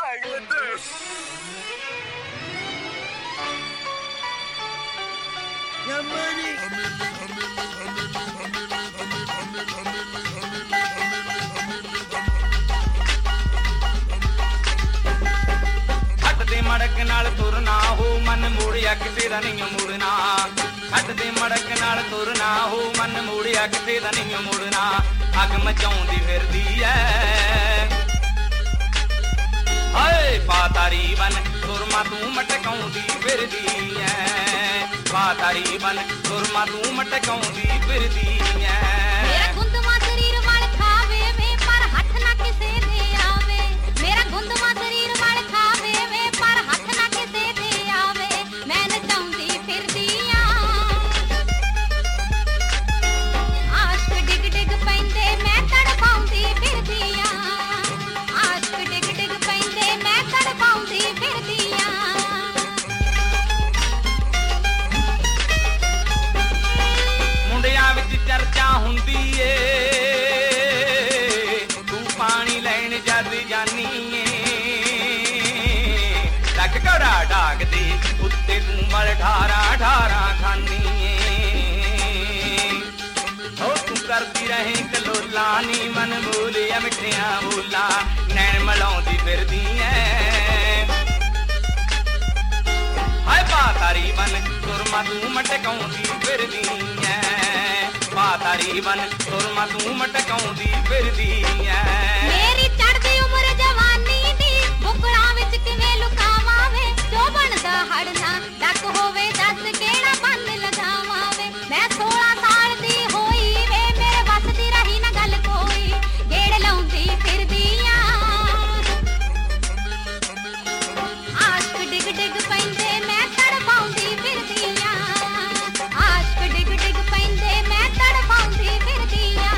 bag with this. Your money. ਹੱਟਦੇ ਮੜਕ ਨਾਲ ਤੁਰਨਾ ਹੋ ਮਨ ਮੋੜਿਆ ਕਿਸੇ ਦਾ ਨਹੀਂ ਮੁੜਨਾ ਹੱਟਦੇ ਮੜਕ ਨਾਲ ਤੁਰਨਾ ਹੋ ਮਨ ਮੋੜਿਆ ਕਿਸੇ ਦਾ ਨਹੀਂ ਮੁੜਨਾ ਅੱਗ ਮਚਾਉਂਦੀ ਫਿਰਦੀ ਐ ਹਾਏ ਪਾਤਾਰੀ ਬਨ ਸੁਰਮਾ ਤੂੰ ਮਟਕਾਉਂਦੀ ਫਿਰਦੀ ਐ ਪਾਤਾਰੀ ਬਨ ਸੁਰਮਾ ਤੂੰ ਮਟਕਾਉਂਦੀ ਫਿਰਦੀ ਐ ਮੇਰਾ ਗੁੰਦਵਾ ਸਰੀਰ ਵਾਲ ਖਾਵੇ ਵੇ ਪਰ ਹੱਥ ਨਾ ਕਿਸੇ ਦੇ ਆਵੇ ਮੇਰਾ ਗੁੰਦਵਾ ਸਰੀਰ ਵਾਲ ਖਾਵੇ ਵੇ ਪਰ ਹੱਥ ਨਾ ਕਿਸੇ ਦੇ ਆਵੇ ਮੈਂ ਨਚਾਉਂਦੀ ਫਿਰਦੀ ਆ ਆਸ਼ਕ ਡਿਗ ਡਿਗ ਪੈਂਦੇ ਮੈਂ ਤੜਪਾਉਂਦੀ ਫਿਰਦੀ ਆ ਆਸ਼ਕ ਡਿਗ ਡਿਗ ਪੈਂਦੇ ਮੈਂ ਤੜਪਾਉਂਦੀ ਫਿਰਦੀ ਆ ਮੁੰਡਿਆਂ ਵਿੱਚ ਚਰਚਾ ਹੁੰਦੀ ਏ ਤੂੰ ਪਾਣੀ ਲੈਣ ਜਦ ਜਾਨੀ ਏ ਲੱਗ ਘੜਾ ਡਾਕਦੇ ਉੱਤੇ ਤੂੰ ਮਲ ਢਾਰਾ ਢਾਰਾ ਖਾਨੀ ਏ ਹੋ ਤੂੰ ਕਰਦੀ ਰਹੇ ਕਲੋਲਾ ਨੀ ਮਨ ਬੋਲਿਆ ਮਿੱਠਿਆਂ ਬੋਲਾ ਨੈਣ ਮਲਾਉਂਦੀ ਫਿਰਦੀ ਐ ਹਾਏ ਪਾਤਾਰੀ ਬਨ ਸੁਰਮਾ ਤੂੰ ਮਟਕਾਉਂਦੀ ਫਿਰਦੀ ਐ ਪਾਤਾਰੀ ਬਨ ਸੁਰਮਾ ਤੂੰ ਮਟਕਾਉਂਦੀ ਫਿਰਦੀ ਐ ਮੇਰੀ ਚੜ੍ਹਦੀ ਉਮਰ ਜਵਾਨੀ ਦੀ ਬੁਕਲਾਂ ਵਿੱਚ ਕਿਵੇਂ ਲੁਕਾਵਾਂ ਵੇ ਜੋ ਬਣਦਾ ਹੜਨਾ ਡੱਕ ਹੋਵੇ ਦੱਸ ਕਿਹੜਾ ਬੰਨ ਲਗਾਵਾਂ ਵੇ ਮੈਂ 16 ਸਾਲ ਦੀ ਹੋਈ ਵੇ ਮੇਰੇ ਵੱਸ ਦੀ ਰਹੀ ਨਾ ਗੱਲ ਕੋਈ ਗੇੜ ਲਾਉਂਦੀ ਫਿਰਦੀ ਆ ਆਸ਼ਕ ਡਿਗ ਡਿਗ ਪੈਂਦੇ ਮੈਂ ਤੜਪਾਉਂਦੀ ਫਿਰਦੀ ਆ ਆਸ਼ਕ ਡਿਗ ਡਿਗ ਪੈਂਦੇ ਮੈਂ ਤੜਪਾਉਂਦੀ ਫਿਰਦੀ ਆ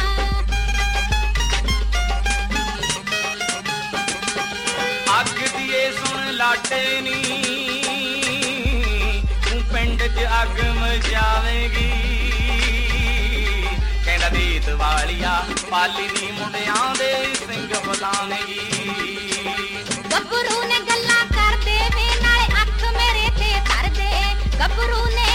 ਅੱਗ ਦੀਏ ਸੁਣ ਲਾਟੇ ਨੀ ਤੂੰ ਪਿੰਡ 'ਚ ਅੱਗ ਮਚਾਵੇਂਗੀ ਕਹਿੰਦਾ ਦੇਤ ਵਾਲੀਆ ਪਾਲੀ ਨੀ ਮੁੰਡਿਆਂ ਦੇ ਸਿੰਘ ਬੁਲਾਵੇਂਗੀ ਗੱਭਰੂ ਨੇ ਗੱਲਾਂ ਕਰਦੇ ਵੇ ਨਾਲੇ ਅੱਖ ਮੇਰੇ ਤੇ ਧਰਦੇ ਗੱਭਰੂ ਨੇ